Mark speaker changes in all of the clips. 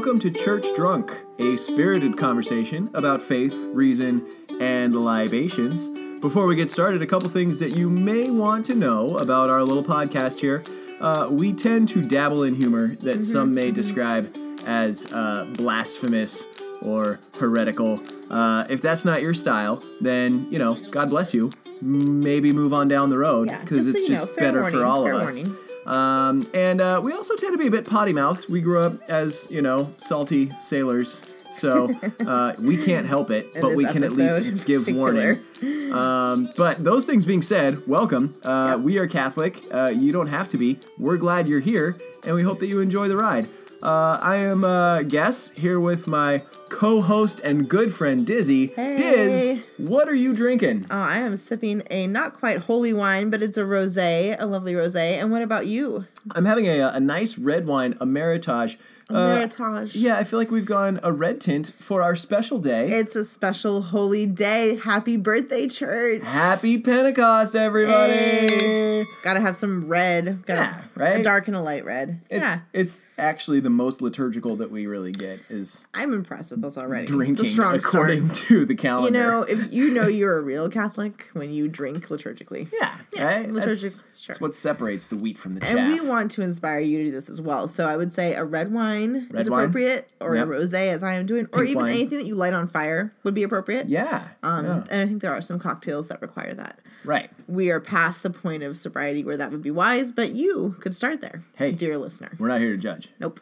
Speaker 1: welcome to Church Drunk, a spirited conversation about faith, reason, and libations. Before we get started, a couple things that you may want to know about our little podcast here. We tend to dabble in humor that some may describe as blasphemous or heretical. If that's not your style, then, God bless you. Maybe move on down the road, because it's just better for all of us. And we also tend to be a bit potty-mouthed. We grew up as, salty sailors, so we can't help it, but we can at least give warning. But those things being said, welcome. We are Catholic. You don't have to be. We're glad you're here, and we hope that you enjoy the ride. I am Guess, here with my co-host and good friend Dizzy.
Speaker 2: Hey.
Speaker 1: Diz, what are you drinking?
Speaker 2: Oh, I am sipping a not quite holy wine, but it's a rosé, a lovely rosé. And what about you?
Speaker 1: I'm having a nice red wine, a Meritage. Yeah, I feel like we've gone a red tint for our special day.
Speaker 2: It's a special holy day. Happy birthday, church.
Speaker 1: Happy Pentecost, everybody.
Speaker 2: Hey. Gotta have some red.
Speaker 1: Right?
Speaker 2: A dark and a light red.
Speaker 1: It's actually the most liturgical that we really get is...
Speaker 2: I'm impressed with us already.
Speaker 1: Drinking,
Speaker 2: it's a strong
Speaker 1: according to the calendar.
Speaker 2: If you know you're a real Catholic when you drink liturgically.
Speaker 1: Yeah, right? That's what separates the wheat from the chaff.
Speaker 2: And we want to inspire you to do this as well. So I would say a red wine is appropriate, or a rosé, as I am doing, or even anything that you light on fire would be appropriate.
Speaker 1: Yeah.
Speaker 2: And I think there are some cocktails that require that.
Speaker 1: Right.
Speaker 2: We are past the point of sobriety where that would be wise, but you could start there, dear listener.
Speaker 1: We're not here to judge.
Speaker 2: Nope.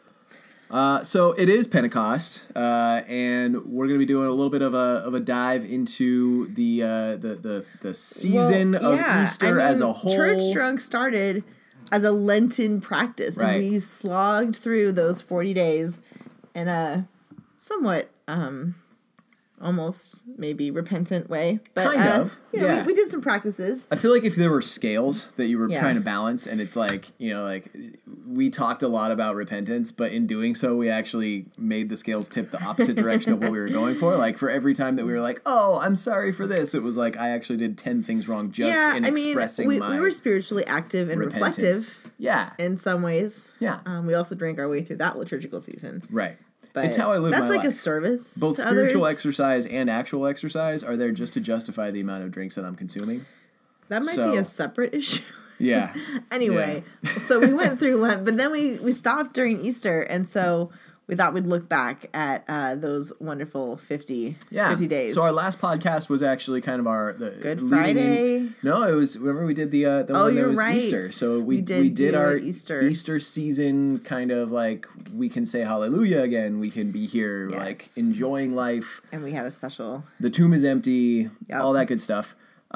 Speaker 1: So it is Pentecost, and we're going to be doing a little bit of a dive into the season of Easter as a whole.
Speaker 2: Church Drunk started as a Lenten practice, and we slogged through those 40 days in a somewhat almost maybe repentant way, but
Speaker 1: kind of.
Speaker 2: We did some practices.
Speaker 1: I feel like if there were scales that you were trying to balance, and it's like, we talked a lot about repentance, but in doing so, we actually made the scales tip the opposite direction of what we were going for. Like, for every time that we were like, oh, I'm sorry for this, it was like, I actually did 10 things wrong expressing my
Speaker 2: we were spiritually active and reflective.
Speaker 1: Yeah.
Speaker 2: In some ways.
Speaker 1: Yeah.
Speaker 2: We also drank our way through that liturgical season.
Speaker 1: Right.
Speaker 2: But
Speaker 1: it's how I live my life.
Speaker 2: That's like a service.
Speaker 1: Both
Speaker 2: to
Speaker 1: spiritual
Speaker 2: others.
Speaker 1: exercise and actual exercise are there just to justify the amount of drinks that I'm consuming.
Speaker 2: That might be a separate issue.
Speaker 1: Yeah.
Speaker 2: Anyway, so we went through Lent, but then we stopped during Easter, and so we thought we'd look back at those wonderful 50 days.
Speaker 1: So our last podcast was actually kind of the
Speaker 2: Good Friday.
Speaker 1: No, it was, remember we did the one that was
Speaker 2: right.
Speaker 1: Easter. So we did our Easter season, kind of like, we can say hallelujah again. We can be here like enjoying life.
Speaker 2: And we had a special.
Speaker 1: The tomb is empty, all that good stuff.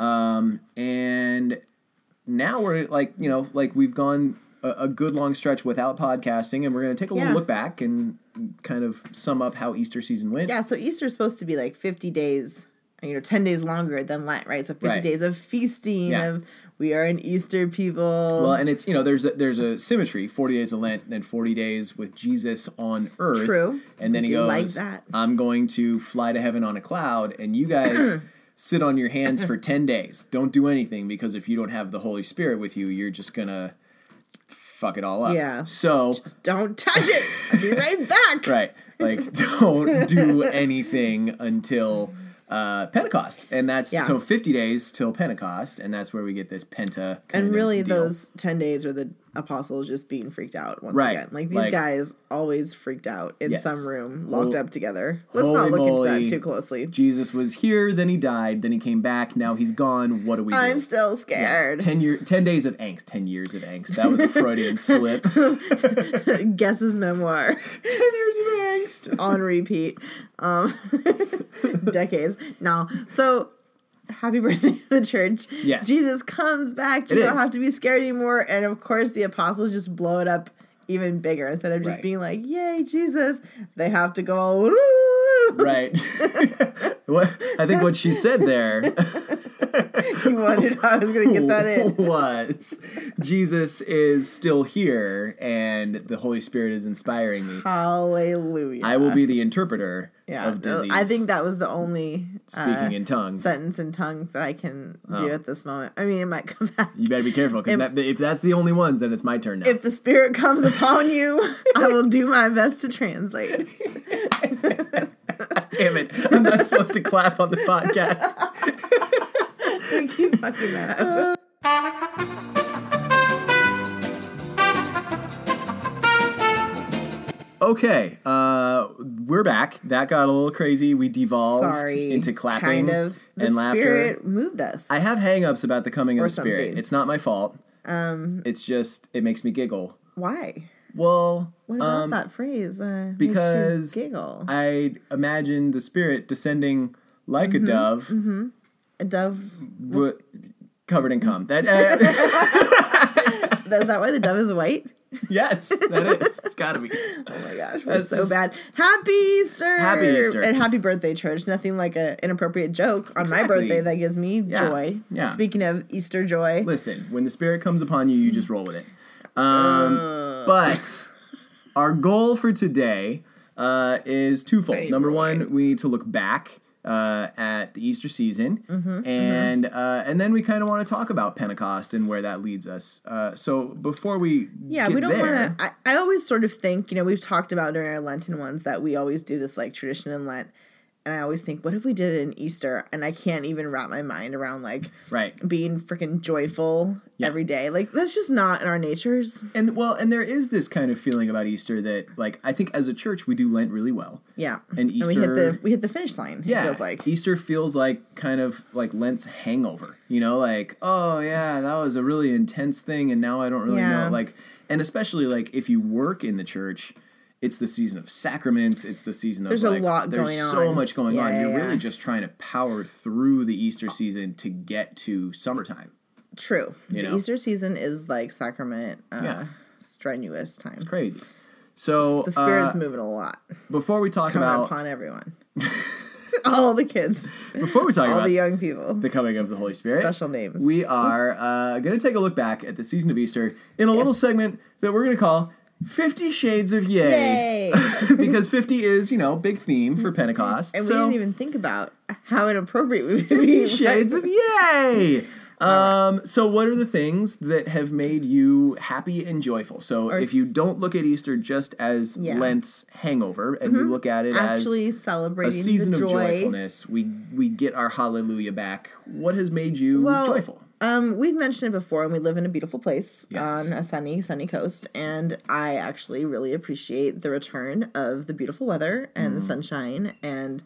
Speaker 1: And now we're like we've gone a good long stretch without podcasting, and we're going to take a little look back and kind of sum up how Easter season went.
Speaker 2: Yeah, so Easter is supposed to be like 50 days, 10 days longer than Lent, right? So 50 days of feasting, of we are an Easter people.
Speaker 1: Well, and it's, there's a symmetry, 40 days of Lent, then 40 days with Jesus on earth.
Speaker 2: True.
Speaker 1: And then he goes,
Speaker 2: like that.
Speaker 1: I'm going to fly to heaven on a cloud, and you guys sit on your hands for 10 days. Don't do anything, because if you don't have the Holy Spirit with you, you're just going to fuck it all up.
Speaker 2: Yeah.
Speaker 1: So
Speaker 2: just don't touch it. I'll be right back.
Speaker 1: Right. Like, don't do anything until Pentecost. And that's so 50 days till Pentecost, and that's where we get this Penta
Speaker 2: and really
Speaker 1: deal.
Speaker 2: Those 10 days were the apostles just being freaked out once again. Like, these guys always freaked out in some room, locked up together. Let's not look into that too closely.
Speaker 1: Jesus was here, then he died, then he came back, now he's gone. What do we do?
Speaker 2: I'm still scared.
Speaker 1: 10 days of angst. 10 years of angst. That was a Freudian slip.
Speaker 2: Guess's memoir.
Speaker 1: 10 years of angst.
Speaker 2: On repeat. Decades. No. So, happy birthday to the church.
Speaker 1: Yes.
Speaker 2: Jesus comes back. You don't have to be scared anymore. And of course, the apostles just blow it up even bigger. Instead of just being like, yay, Jesus, they have to go all, woo.
Speaker 1: Right. I think what she said there.
Speaker 2: You wondered how I was going to get that in.
Speaker 1: Was Jesus is still here, and the Holy Spirit is inspiring me.
Speaker 2: Hallelujah.
Speaker 1: I will be the interpreter. of disease.
Speaker 2: I think that was the only
Speaker 1: speaking in tongues
Speaker 2: sentence in tongues that I can do at this moment. I mean, it might come back.
Speaker 1: You better be careful, because if that's the only ones, then it's my turn now.
Speaker 2: If the Spirit comes upon you, I will do my best to translate.
Speaker 1: Damn it. I'm not supposed to clap on the podcast.
Speaker 2: We keep fucking that up.
Speaker 1: Okay, we're back. That got a little crazy. We devolved into clapping
Speaker 2: kind of.
Speaker 1: and laughter.
Speaker 2: The Spirit moved us.
Speaker 1: I have hang-ups about the coming of the Spirit.
Speaker 2: Something.
Speaker 1: It's not my fault. It's just, it makes me giggle.
Speaker 2: Why?
Speaker 1: Well,
Speaker 2: what about that phrase?
Speaker 1: Because
Speaker 2: makes you giggle?
Speaker 1: I imagine the Spirit descending like a dove.
Speaker 2: Mm-hmm. A dove
Speaker 1: covered in cum. Is
Speaker 2: that why the dove is white?
Speaker 1: Yes, that is. It's got to be.
Speaker 2: Oh my gosh, we're so bad. Happy Easter!
Speaker 1: Happy Easter.
Speaker 2: And happy birthday, church. Nothing like an inappropriate joke on my birthday that gives me joy. Yeah. Speaking of Easter joy.
Speaker 1: Listen, when the Spirit comes upon you, you just roll with it. But our goal for today is twofold. Number one, we need to look back at the Easter season, and then we kind of want to talk about Pentecost and where that leads us. So before we
Speaker 2: we don't want to. I always sort of think, we've talked about during our Lenten ones that we always do this like tradition in Lent. And I always think, what if we did it in Easter? And I can't even wrap my mind around being freaking joyful every day. Like, that's just not in our natures.
Speaker 1: And there is this kind of feeling about Easter that, I think as a church we do Lent really well.
Speaker 2: Yeah.
Speaker 1: And Easter,
Speaker 2: we hit the finish line.
Speaker 1: Yeah.
Speaker 2: It feels like
Speaker 1: Easter feels like kind of like Lent's hangover. Oh yeah, that was a really intense thing, and now I don't really know. And especially if you work in the church. It's the season of sacraments. It's the season of
Speaker 2: there's a lot going on.
Speaker 1: There's so much going on. You're really just trying to power through the Easter season to get to summertime.
Speaker 2: True. The Easter season is like sacrament, strenuous time.
Speaker 1: It's crazy. So
Speaker 2: the Spirit's moving a lot.
Speaker 1: Before we talk
Speaker 2: coming upon everyone, all the kids.
Speaker 1: Before we talk
Speaker 2: all
Speaker 1: about
Speaker 2: the young people,
Speaker 1: the coming of the Holy Spirit,
Speaker 2: special names,
Speaker 1: we are going to take a look back at the season of Easter in a little segment that we're going to call 50 Shades of Yay. Because 50 is, big theme for Pentecost.
Speaker 2: And we didn't even think about how inappropriate we would be.
Speaker 1: 50 Shades of Yay! So what are the things that have made you happy and joyful? So if you don't look at Easter just as Lent's hangover, and you look at it
Speaker 2: actually celebrating
Speaker 1: a season
Speaker 2: the joy.
Speaker 1: of joyfulness, we get our hallelujah back. What has made you joyful?
Speaker 2: We've mentioned it before, and we live in a beautiful place on a sunny coast, and I actually really appreciate the return of the beautiful weather and the sunshine and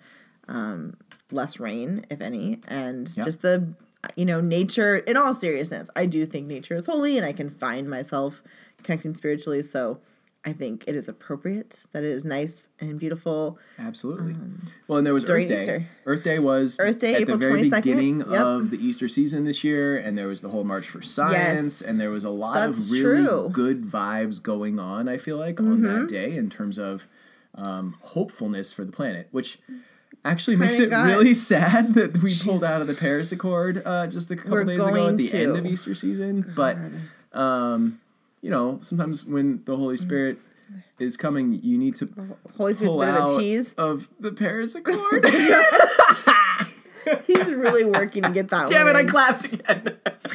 Speaker 2: less rain, if any, and just the, nature. In all seriousness, I do think nature is holy, and I can find myself connecting spiritually, so I think it is appropriate that it is nice and beautiful.
Speaker 1: Absolutely. And there was Earth Day. Easter. Earth Day was at
Speaker 2: April
Speaker 1: the very
Speaker 2: 22nd.
Speaker 1: beginning of the Easter season this year, and there was the whole March for Science, and there was a lot of really good vibes going on, I feel like, on that day in terms of hopefulness for the planet, which actually makes it really sad that we pulled out of the Paris Accord just a couple days ago at the end of Easter season. But sometimes when the Holy Spirit is coming, you need to
Speaker 2: Holy Spirit's
Speaker 1: pull
Speaker 2: a bit of
Speaker 1: out
Speaker 2: a tease
Speaker 1: of the Paris Accord.
Speaker 2: He's really working to get that one.
Speaker 1: Damn it, I clapped again.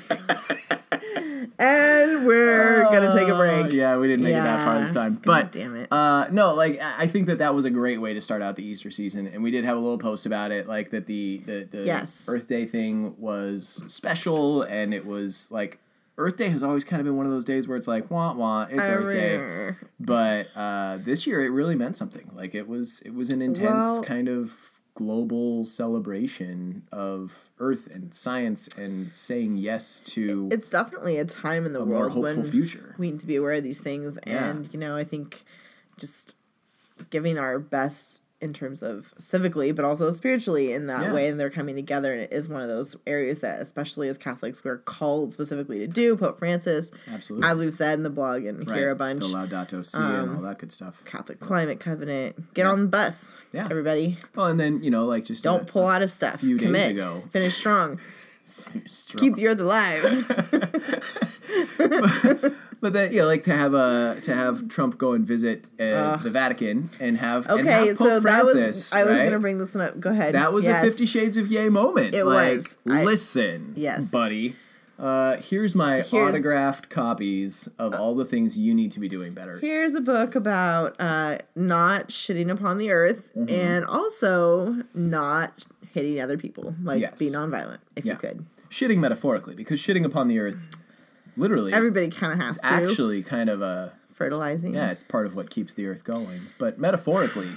Speaker 2: And we're going to take a break.
Speaker 1: Yeah, we didn't make it that far this time. But
Speaker 2: damn it.
Speaker 1: I think that was a great way to start out the Easter season. And we did have a little post about it, that the Earth Day thing was special, and it was Earth Day has always kind of been one of those days where it's like, wah, wah, it's Earth Day. But this year it really meant something. It was an intense kind of global celebration of Earth and science and saying yes to
Speaker 2: it's definitely a time in the world when
Speaker 1: future.
Speaker 2: We need to be aware of these things. And, I think just giving our best in terms of civically, but also spiritually in that way, and they're coming together. And it is one of those areas that, especially as Catholics, we're called specifically to do. Pope Francis,
Speaker 1: absolutely,
Speaker 2: as we've said in the blog and here a bunch,
Speaker 1: the Laudato Si and all that good stuff.
Speaker 2: Catholic Climate Covenant, get on the bus, everybody.
Speaker 1: Well, and then just
Speaker 2: don't pull out of stuff.
Speaker 1: Few
Speaker 2: Commit.
Speaker 1: Days ago,
Speaker 2: finish strong. Keep the earth alive.
Speaker 1: But then, like to have Trump go and visit the Vatican and have
Speaker 2: Okay,
Speaker 1: and have Pope
Speaker 2: so
Speaker 1: Francis,
Speaker 2: I was
Speaker 1: right?
Speaker 2: gonna bring this one up. Go ahead.
Speaker 1: That was a 50 Shades of Yay moment.
Speaker 2: It was.
Speaker 1: Listen,
Speaker 2: Yes.
Speaker 1: buddy. Here's my autographed copies of all the things you need to be doing better.
Speaker 2: Here's a book about not shitting upon the earth and also not hitting other people, be nonviolent if you could.
Speaker 1: Shitting metaphorically, because shitting upon the earth, literally,
Speaker 2: everybody kind of has to.
Speaker 1: Actually, kind of a
Speaker 2: fertilizing.
Speaker 1: Yeah, it's part of what keeps the earth going. But metaphorically,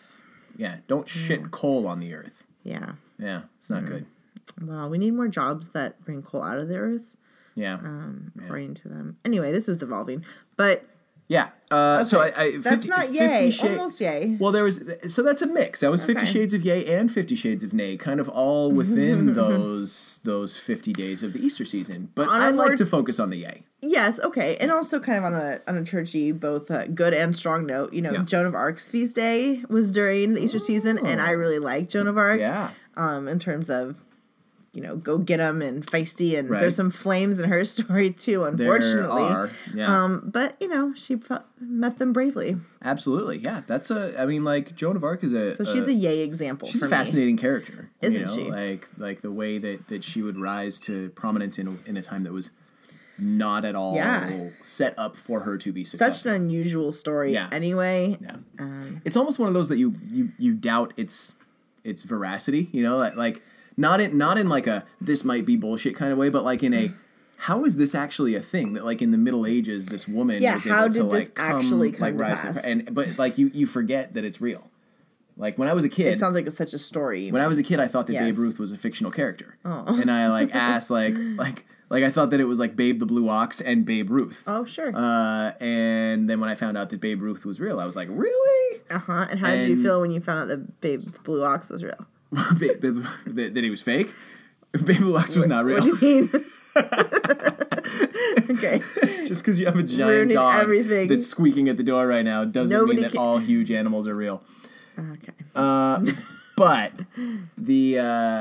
Speaker 1: don't shit coal on the earth.
Speaker 2: Yeah.
Speaker 1: Yeah, it's not good.
Speaker 2: Well, we need more jobs that bring coal out of the earth.
Speaker 1: Yeah.
Speaker 2: According to them. Anyway, this is devolving. But
Speaker 1: yeah. So I
Speaker 2: that's not yay. Almost yay.
Speaker 1: Well, so that's a mix. That was 50 Shades of Yay and 50 Shades of Nay, kind of all within those 50 days of the Easter season. But I'd like to focus on the yay.
Speaker 2: Yes, okay. And also kind of on a churchy, both good and strong note, Joan of Arc's feast day was during the Easter season, and I really like Joan of Arc.
Speaker 1: Yeah.
Speaker 2: In terms of go get 'em and feisty, and there's some flames in her story too, unfortunately.
Speaker 1: There are, yeah.
Speaker 2: But she met them bravely.
Speaker 1: Absolutely, yeah. That's Joan of Arc is
Speaker 2: she's a yay example.
Speaker 1: She's
Speaker 2: for
Speaker 1: a fascinating character,
Speaker 2: isn't she?
Speaker 1: Like the way that she would rise to prominence in a time that was not at all set up for her to be successful.
Speaker 2: Such an unusual story, anyway.
Speaker 1: Yeah, it's almost one of those that you doubt its veracity. Like. Not in like a this might be bullshit kind of way, but like in a how is this actually a thing that like in the Middle Ages this woman was able
Speaker 2: how did
Speaker 1: to
Speaker 2: this
Speaker 1: like
Speaker 2: actually
Speaker 1: come
Speaker 2: to
Speaker 1: rise
Speaker 2: pass?
Speaker 1: But like you forget that it's real. Like when I was a kid,
Speaker 2: it sounds like it's such a story.
Speaker 1: When I was a kid, I thought that Babe Ruth was a fictional character, and I like asked like I thought that it was like Babe the Blue Ox and Babe Ruth.
Speaker 2: Oh sure.
Speaker 1: And then when I found out that Babe Ruth was real, I was like, really?
Speaker 2: And how did you feel when you found out that Babe the Blue Ox was real?
Speaker 1: That he was fake? Babe Blue Ox was not real.
Speaker 2: What do you mean? Okay.
Speaker 1: Just because you have a giant dog that's squeaking at the door right now doesn't mean that all huge animals are real.
Speaker 2: Okay.
Speaker 1: But the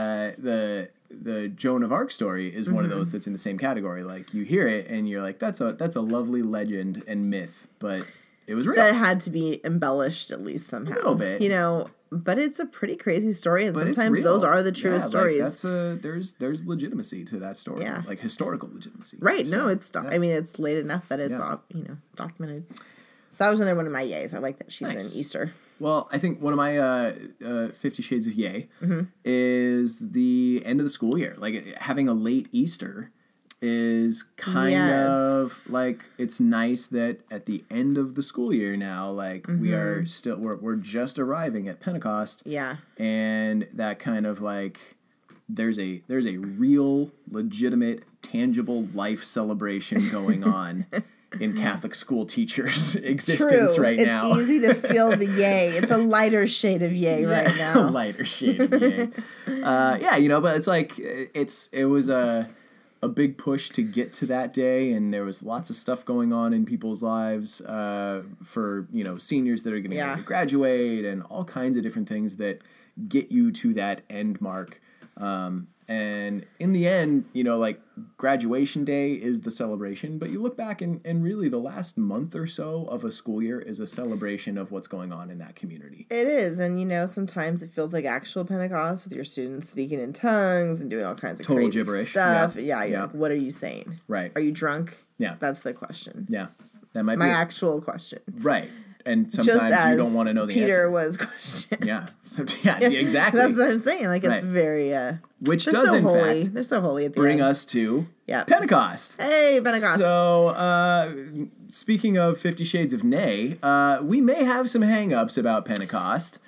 Speaker 1: Joan of Arc story is one of those that's in the same category. Like you hear it and you're like, that's a lovely legend and myth, but it was real.
Speaker 2: That had to be embellished at least somehow. A
Speaker 1: little bit.
Speaker 2: But it's a pretty crazy story, and sometimes those are the truest stories.
Speaker 1: Like there's legitimacy to that story, like historical legitimacy.
Speaker 2: Right? So, no, it's it's late enough that it's documented. So that was another one of my yays. I like that she's in Easter.
Speaker 1: Well, I think one of my 50 Shades of Yay is the end of the school year. Like having a late Easter is kind of like it's nice that at the end of the school year now, like we are still we're just arriving at Pentecost.
Speaker 2: Yeah.
Speaker 1: And that kind of like there's a real legitimate tangible life celebration going on in Catholic school teachers' existence right now.
Speaker 2: It's easy to feel the yay. It's a lighter shade of yay right now.
Speaker 1: A lighter shade of yay. But it's like it was a big push to get to that day, and there was lots of stuff going on in people's lives for seniors that are going to graduate and all kinds of different things that get you to that end mark. And in the end, like graduation day is the celebration, but you look back and really the last month or so of a school year is a celebration of what's going on in that community.
Speaker 2: It is. And, sometimes it feels like actual Pentecost with your students speaking in tongues and doing all kinds of
Speaker 1: total
Speaker 2: crazy
Speaker 1: gibberish
Speaker 2: stuff. Yeah. Like, what are you saying?
Speaker 1: Right.
Speaker 2: Are you drunk?
Speaker 1: Yeah.
Speaker 2: That's the question.
Speaker 1: Yeah. That might be
Speaker 2: my actual question.
Speaker 1: Right. And sometimes you don't want to know the answer.
Speaker 2: Peter was questioned.
Speaker 1: Yeah. Exactly.
Speaker 2: That's what I'm saying. Like, it's very...
Speaker 1: Which does, in fact...
Speaker 2: They're so holy at the
Speaker 1: bring
Speaker 2: end.
Speaker 1: us to Pentecost.
Speaker 2: Hey, Pentecost.
Speaker 1: So, speaking of 50 Shades of Nay, we may have some hang-ups about Pentecost.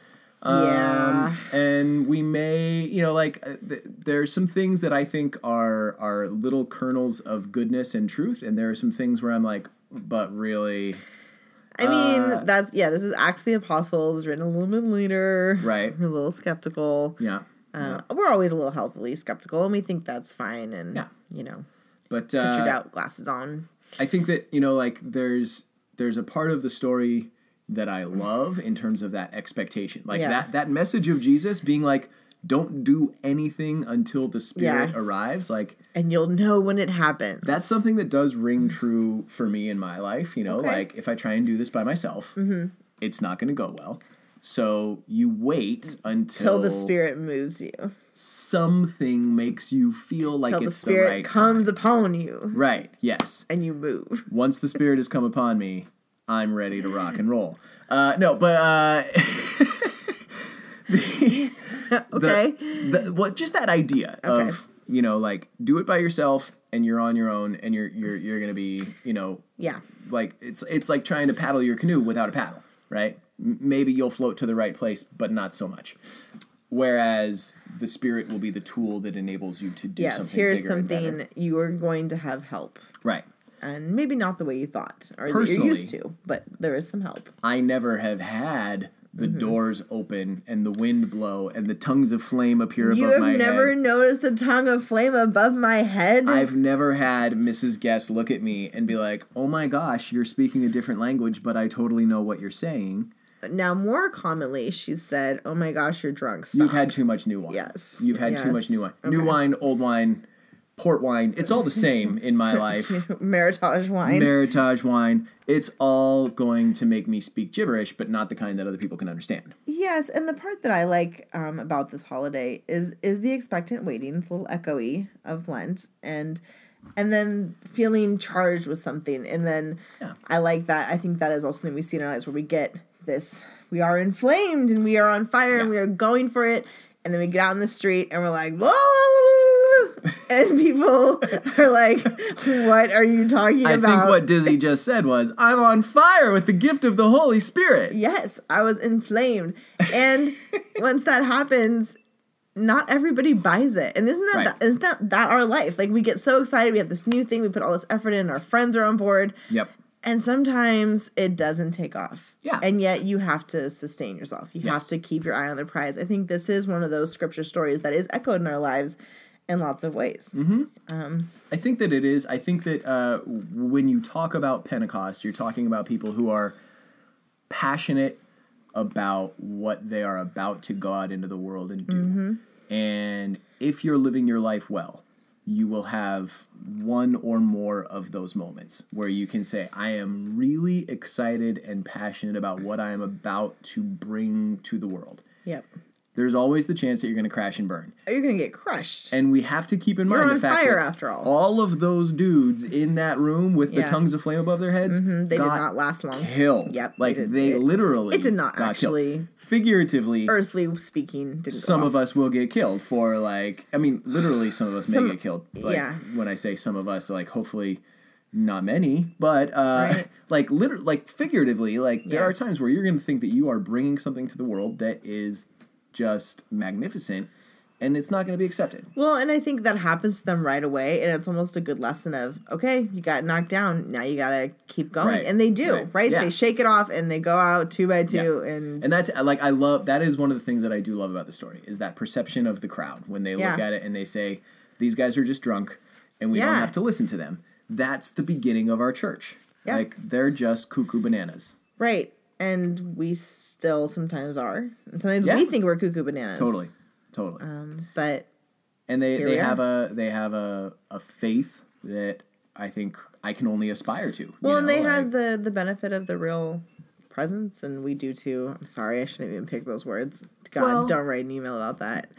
Speaker 1: And we may, there's some things that I think are little kernels of goodness and truth, and there are some things where I'm like, but really...
Speaker 2: I mean, this is Acts of the Apostles, written a little bit later.
Speaker 1: Right.
Speaker 2: We're a little skeptical.
Speaker 1: Yeah.
Speaker 2: We're always a little healthily skeptical, and we think that's fine, and,
Speaker 1: but,
Speaker 2: put your doubt glasses on.
Speaker 1: I think that, there's a part of the story that I love in terms of that expectation. Like, that message of Jesus being like, don't do anything until the Spirit arrives. Like,
Speaker 2: and you'll know when it happens.
Speaker 1: That's something that does ring true for me in my life. You know, like if I try and do this by myself, it's not going to go well. So you wait until
Speaker 2: the Spirit moves you.
Speaker 1: Something makes you feel like it's the right time.
Speaker 2: Till the Spirit comes upon you.
Speaker 1: Right, yes.
Speaker 2: And you move.
Speaker 1: Once the Spirit has come upon me, I'm ready to rock and roll. Just that idea of, you know, like, do it by yourself and you're on your own and you're going to be, you know, like it's like trying to paddle your canoe without a paddle, right? Maybe you'll float to the right place, but not so much. Whereas the Spirit will be the tool that enables you to do something bigger. Yes, here's something
Speaker 2: you are going to have help.
Speaker 1: Right.
Speaker 2: And maybe not the way you thought or that you're used to, but there is some help.
Speaker 1: I never have had the doors open and the wind blow and the tongues of flame appear above my head.
Speaker 2: You have never noticed the tongue of flame above my head?
Speaker 1: I've never had Mrs. Guest look at me and be like, oh my gosh, you're speaking a different language, but I totally know what you're saying.
Speaker 2: Now, more commonly, she said, oh my gosh, you're drunk. Stop.
Speaker 1: You've had too much new wine.
Speaker 2: Yes.
Speaker 1: You've had too much new wine. Okay. New wine, old wine, port wine. It's all the same in my life.
Speaker 2: Meritage wine.
Speaker 1: Meritage wine. It's all going to make me speak gibberish, but not the kind that other people can understand.
Speaker 2: Yes, and the part that I like about this holiday is the expectant waiting. It's a little echoey of Lent, and then feeling charged with something. And then I like that. I think that is also something we see in our lives where we get this. We are inflamed and we are on fire and we are going for it. And then we get out in the street and we're like, whoa! And people are like, what are you talking about?
Speaker 1: I think what Dizzy just said was, I'm on fire with the gift of the Holy Spirit.
Speaker 2: Yes, I was inflamed. And once that happens, not everybody buys it. And isn't that our life? Like, we get so excited. We have this new thing. We put all this effort in. Our friends are on board.
Speaker 1: Yep.
Speaker 2: And sometimes it doesn't take off.
Speaker 1: Yeah.
Speaker 2: And yet you have to sustain yourself. You have to keep your eye on the prize. I think this is one of those scripture stories that is echoed in our lives in lots of ways.
Speaker 1: Mm-hmm. I think that it is. I think that when you talk about Pentecost, you're talking about people who are passionate about what they are about to go out into the world and do. Mm-hmm. And if you're living your life well, you will have one or more of those moments where you can say, I am really excited and passionate about what I am about to bring to the world.
Speaker 2: Yep.
Speaker 1: There's always the chance that you're going to crash and burn.
Speaker 2: You're going to get crushed.
Speaker 1: And we have to keep in mind the fact
Speaker 2: fire,
Speaker 1: that
Speaker 2: after
Speaker 1: all of those dudes in that room with the tongues of flame above their heads,
Speaker 2: they did not last long.
Speaker 1: Killed.
Speaker 2: Yep.
Speaker 1: Like they literally
Speaker 2: it did not
Speaker 1: got
Speaker 2: actually
Speaker 1: killed. Figuratively,
Speaker 2: earthly speaking, didn't
Speaker 1: some
Speaker 2: go
Speaker 1: of us will get killed for literally some of us may get killed. Like, when I say some of us, like hopefully not many, but figuratively, there are times where you're going to think that you are bringing something to the world that is just magnificent, and it's not going to be accepted.
Speaker 2: Well, and I think that happens to them right away, and it's almost a good lesson of, okay, you got knocked down, now you got to keep going. Right. And they do, right? Yeah. They shake it off, and they go out 2 by 2, and
Speaker 1: that's, that is one of the things that I do love about the story, is that perception of the crowd, when they look at it and they say, these guys are just drunk, and we don't have to listen to them. That's the beginning of our church. Yeah. Like, they're just cuckoo bananas.
Speaker 2: Right. And we still sometimes are. And sometimes we think we're cuckoo bananas.
Speaker 1: Totally.
Speaker 2: But
Speaker 1: they have a faith that I think I can only aspire to.
Speaker 2: Well, and they have the benefit of the real presence, and we do too. I'm sorry, I shouldn't even pick those words. God, don't write an email about that.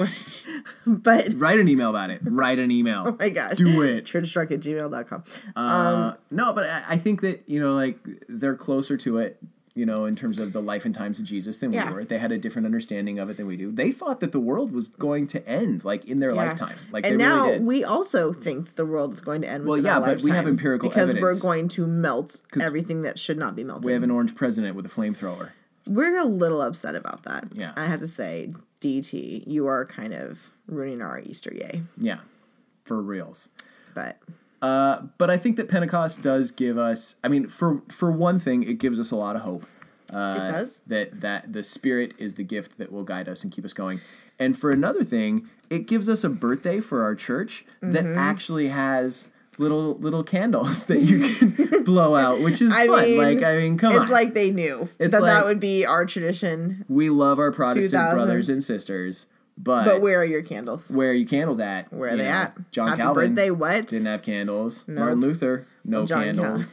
Speaker 2: But
Speaker 1: write an email about it. Write an email.
Speaker 2: Oh my gosh.
Speaker 1: Do it.
Speaker 2: churchstruck@gmail.com.
Speaker 1: No, but I think that, they're closer to it, in terms of the life and times of Jesus than we were. They had a different understanding of it than we do. They thought that the world was going to end, in their lifetime.
Speaker 2: And now really we also think the world is going to end within our lifetime.
Speaker 1: But we have empirical
Speaker 2: evidence.
Speaker 1: Because
Speaker 2: we're going to melt everything that should not be melted.
Speaker 1: We have an orange president with a flamethrower.
Speaker 2: We're a little upset about that.
Speaker 1: Yeah.
Speaker 2: I have to say, DT, you are kind of ruining our Easter yay.
Speaker 1: Yeah, for reals.
Speaker 2: But
Speaker 1: I think that Pentecost does give us, for one thing, it gives us a lot of hope.
Speaker 2: It does.
Speaker 1: That the Spirit is the gift that will guide us and keep us going. And for another thing, it gives us a birthday for our church that actually has little candles that you can blow out, which is fun. Come on.
Speaker 2: It's like they knew that would be our tradition.
Speaker 1: We love our Protestant brothers and sisters. But
Speaker 2: where are your candles?
Speaker 1: where are your candles at?
Speaker 2: Where are they at?
Speaker 1: John
Speaker 2: Happy
Speaker 1: Calvin
Speaker 2: birthday, what?
Speaker 1: didn't have candles.
Speaker 2: Nope.
Speaker 1: Martin Luther, no
Speaker 2: John
Speaker 1: candles.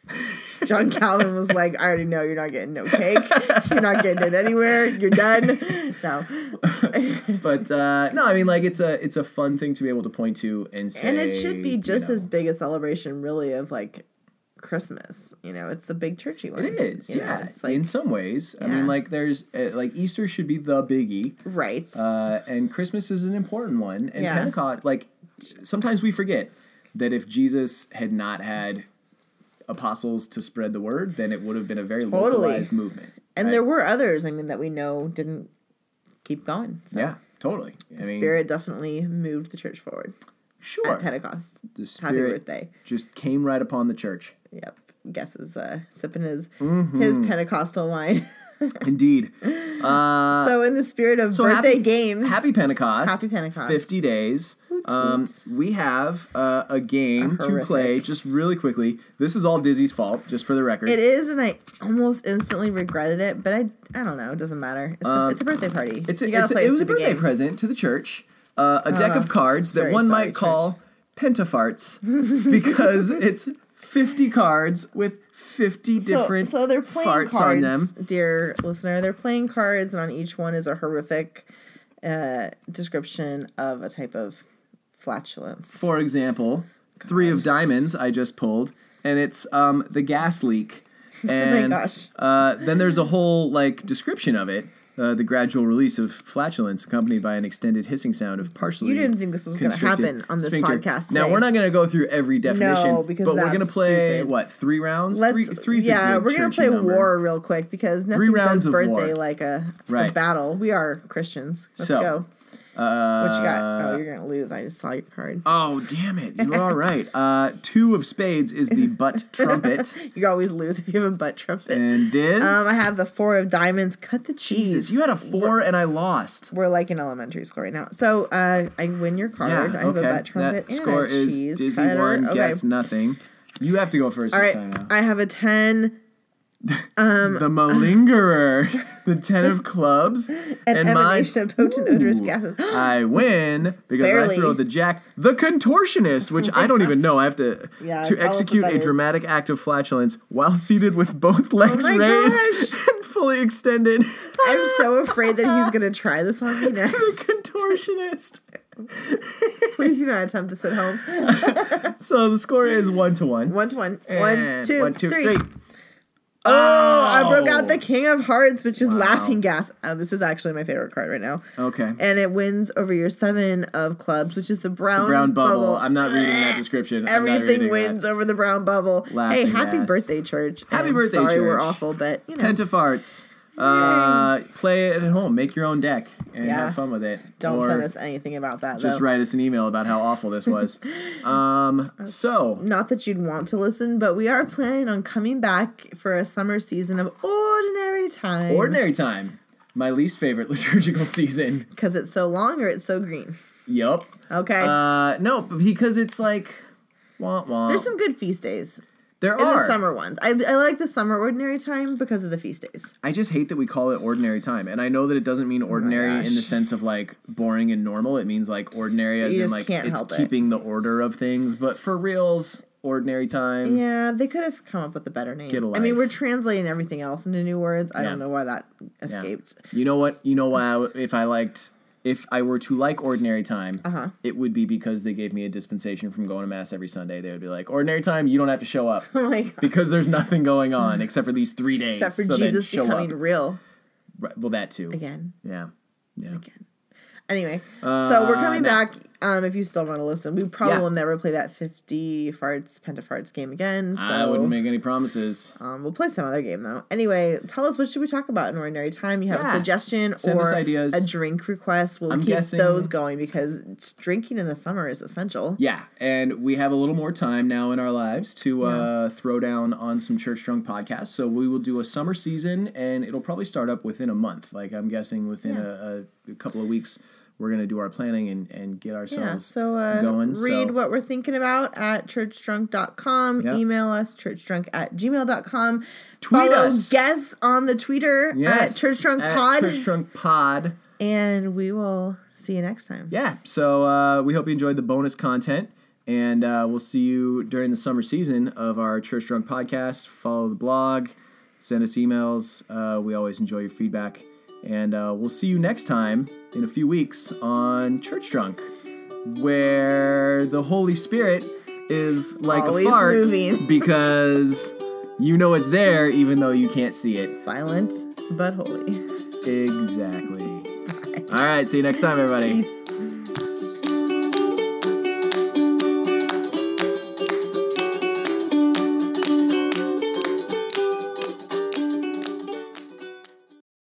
Speaker 2: John Calvin was like, I already know you're not getting no cake. You're not getting it anywhere. You're done. No.
Speaker 1: But no, I mean, like it's a fun thing to be able to point to and say.
Speaker 2: And it should be just as big a celebration, really, of like Christmas. It's the big churchy one.
Speaker 1: It is, yeah.
Speaker 2: It's like,
Speaker 1: in some ways,
Speaker 2: yeah.
Speaker 1: I mean, like there's like Easter should be the biggie,
Speaker 2: right?
Speaker 1: And Christmas is an important one, and
Speaker 2: Yeah.
Speaker 1: Pentecost. Like sometimes we forget that if Jesus had not had apostles to spread the word, then it would have been a very localized movement.
Speaker 2: And
Speaker 1: right?
Speaker 2: there were others, that we know didn't keep going. So
Speaker 1: Yeah, totally.
Speaker 2: the Spirit definitely moved the church forward.
Speaker 1: Sure.
Speaker 2: At Pentecost.
Speaker 1: The
Speaker 2: Happy
Speaker 1: Spirit
Speaker 2: birthday.
Speaker 1: just came right upon the church.
Speaker 2: Yep. Guess is sipping his
Speaker 1: Mm-hmm.
Speaker 2: Pentecostal wine.
Speaker 1: Indeed.
Speaker 2: So in the spirit of birthday games.
Speaker 1: Happy Pentecost.
Speaker 2: Happy Pentecost.
Speaker 1: 50 days. We have a game to play just really quickly. This is all Dizzy's fault, just for the record.
Speaker 2: It is, and I almost instantly regretted it, but I don't know. It doesn't matter. It's a birthday party.
Speaker 1: It was a birthday present to the church. A deck of cards that one might call pentafarts because it's 50 cards with 50 different
Speaker 2: so they're playing
Speaker 1: farts
Speaker 2: cards,
Speaker 1: on them.
Speaker 2: Dear listener. They're playing cards, and on each one is a horrific description of a type of flatulence.
Speaker 1: For example, 3 of diamonds I just pulled, and it's the gas leak. And
Speaker 2: oh my gosh.
Speaker 1: Then there's a whole description of it. The gradual release of flatulence accompanied by an extended hissing sound of partially
Speaker 2: You didn't think this was going to happen on this
Speaker 1: sphincter.
Speaker 2: podcast today.
Speaker 1: Now, we're not going to go through every definition,
Speaker 2: No, because
Speaker 1: but we're going to
Speaker 2: that's
Speaker 1: play,
Speaker 2: stupid.
Speaker 1: 3 rounds? Three's
Speaker 2: yeah,
Speaker 1: a good
Speaker 2: we're going to play
Speaker 1: number.
Speaker 2: war real quick because
Speaker 1: 3
Speaker 2: nothing
Speaker 1: rounds
Speaker 2: says
Speaker 1: of
Speaker 2: birthday
Speaker 1: war.
Speaker 2: like a
Speaker 1: Right.
Speaker 2: battle. We are Christians. Let's
Speaker 1: So,
Speaker 2: go. What you got? Oh, you're going to lose. I just saw your card.
Speaker 1: Oh, damn it. You are right. 2 of spades is the butt trumpet.
Speaker 2: You always lose if you have a butt trumpet.
Speaker 1: And Diz?
Speaker 2: I have the 4 of diamonds. Cut the cheese.
Speaker 1: Jesus, you had a 4 and I lost.
Speaker 2: We're like in elementary school right now. So I win your card.
Speaker 1: Yeah,
Speaker 2: I have a butt trumpet
Speaker 1: that
Speaker 2: and
Speaker 1: score
Speaker 2: a cheese
Speaker 1: is Dizzy
Speaker 2: cutter.
Speaker 1: 1,
Speaker 2: Okay.
Speaker 1: guess nothing. You have to go first
Speaker 2: All
Speaker 1: this
Speaker 2: right.
Speaker 1: time now.
Speaker 2: I have a 10.
Speaker 1: The malingerer, the 10 of clubs,
Speaker 2: An
Speaker 1: and
Speaker 2: emanation of potent odorous
Speaker 1: Ooh,
Speaker 2: gases.
Speaker 1: I win because
Speaker 2: Barely.
Speaker 1: I throw the jack, the contortionist, which I don't even know. I have to
Speaker 2: Yeah,
Speaker 1: to
Speaker 2: tell us what
Speaker 1: execute
Speaker 2: that
Speaker 1: a
Speaker 2: is.
Speaker 1: dramatic act of flatulence while seated with both legs
Speaker 2: my
Speaker 1: raised
Speaker 2: gosh.
Speaker 1: and fully extended.
Speaker 2: I'm so afraid that he's going to try this on me
Speaker 1: The
Speaker 2: next.
Speaker 1: contortionist.
Speaker 2: Please do not attempt this at home.
Speaker 1: So the score is 1-1.
Speaker 2: 1-1.
Speaker 1: And
Speaker 2: 1, 2, 3.
Speaker 1: 3.
Speaker 2: Oh, I broke out the King of Hearts, which is
Speaker 1: Wow.
Speaker 2: laughing gas. Oh, this is actually my favorite card right now.
Speaker 1: Okay.
Speaker 2: And it wins over your 7 of clubs, which is the brown
Speaker 1: Bubble. I'm not reading that description. I'm not
Speaker 2: Everything
Speaker 1: reading
Speaker 2: wins
Speaker 1: that.
Speaker 2: over the brown bubble.
Speaker 1: Laughing
Speaker 2: hey, happy
Speaker 1: gas.
Speaker 2: birthday, church.
Speaker 1: Happy
Speaker 2: And
Speaker 1: birthday,
Speaker 2: sorry we're
Speaker 1: church.
Speaker 2: awful, but you know.
Speaker 1: Pentafarts. Play it at home. Make your own deck and
Speaker 2: Yeah.
Speaker 1: have fun with it.
Speaker 2: Don't
Speaker 1: Or
Speaker 2: send us anything about that,
Speaker 1: just
Speaker 2: though.
Speaker 1: write us an email about how awful this was. So
Speaker 2: Not that you'd want to listen, but we are planning on coming back for a summer season of Ordinary Time.
Speaker 1: Ordinary Time, my least favorite liturgical season.
Speaker 2: Because it's so long or it's so green.
Speaker 1: Yup.
Speaker 2: Okay.
Speaker 1: No, because it's like, wah wah.
Speaker 2: There's some good feast days.
Speaker 1: There
Speaker 2: In
Speaker 1: are
Speaker 2: the summer ones. I like the summer Ordinary Time because of the feast days.
Speaker 1: I just hate that we call it ordinary time, and I know that it doesn't mean ordinary in the
Speaker 2: gosh.
Speaker 1: sense of like boring and normal. It means like ordinary as
Speaker 2: You
Speaker 1: in
Speaker 2: just
Speaker 1: like
Speaker 2: can't
Speaker 1: it's
Speaker 2: help it.
Speaker 1: keeping the order of things. But for reals, ordinary time.
Speaker 2: Yeah, they could have come up with a better name.
Speaker 1: Get a
Speaker 2: I mean,
Speaker 1: life.
Speaker 2: we're translating everything else into new words. I
Speaker 1: Yeah.
Speaker 2: don't know why that escaped.
Speaker 1: You know what? You know why? If I were to like ordinary time, it would be because they gave me a dispensation from going to mass every Sunday. They would be like, ordinary time, you don't have to show up
Speaker 2: Oh my god.
Speaker 1: because there's nothing going on except for these 3 days.
Speaker 2: Except for
Speaker 1: so then
Speaker 2: Jesus
Speaker 1: show
Speaker 2: becoming
Speaker 1: up.
Speaker 2: real
Speaker 1: Right, well, that too.
Speaker 2: again.
Speaker 1: Yeah.
Speaker 2: Again. Anyway, so we're coming
Speaker 1: no.
Speaker 2: back. If you still want to listen, we probably
Speaker 1: Yeah.
Speaker 2: will never play that 50 farts, pentafarts game again. So
Speaker 1: I wouldn't make any promises.
Speaker 2: we'll play some other game though. Anyway, tell us what should we talk about in Ordinary Time. You have
Speaker 1: Yeah.
Speaker 2: a suggestion
Speaker 1: Send us
Speaker 2: or
Speaker 1: ideas.
Speaker 2: a drink request. We'll
Speaker 1: I'm
Speaker 2: keep
Speaker 1: guessing-
Speaker 2: those going because drinking in the summer is essential.
Speaker 1: Yeah, and we have a little more time now in our lives to throw down on some Church Drunk podcasts. So we will do a summer season, and it'll probably start up within a month. Like I'm guessing within a couple of weeks, we're going to do our planning and get ourselves
Speaker 2: Yeah, so
Speaker 1: going.
Speaker 2: read
Speaker 1: So-
Speaker 2: what we're thinking about at churchdrunk.com.
Speaker 1: Yep.
Speaker 2: Email us, churchdrunk@gmail.com.
Speaker 1: Tweet
Speaker 2: Follow
Speaker 1: us.
Speaker 2: Guess on the Twitter
Speaker 1: Yes,
Speaker 2: at churchdrunkpod.
Speaker 1: Church Drunk Pod.
Speaker 2: And we will see you next time.
Speaker 1: Yeah, so we hope you enjoyed the bonus content, and we'll see you during the summer season of our Church Drunk podcast. Follow the blog, send us emails. We always enjoy your feedback, and we'll see you next time in a few weeks on Church Drunk, where the Holy Spirit is like
Speaker 2: always
Speaker 1: a fart
Speaker 2: moving.
Speaker 1: because you know it's there even though you can't see it.
Speaker 2: Silent but holy.
Speaker 1: Exactly.
Speaker 2: Bye.
Speaker 1: All right, see you next time, everybody.
Speaker 2: Peace.